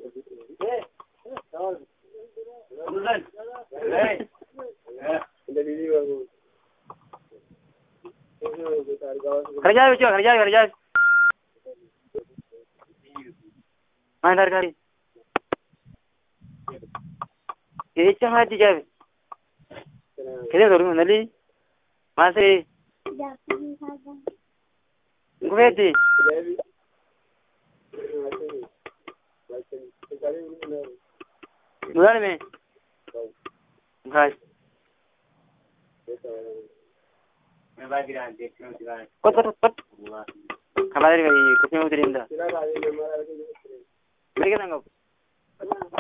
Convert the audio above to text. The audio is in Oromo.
kerja bicho kerja mana kari ini cuma dijawab kita dorong nanti masih gue di bulan ini guys kot kabar dari kucing udah rinda mereka nggak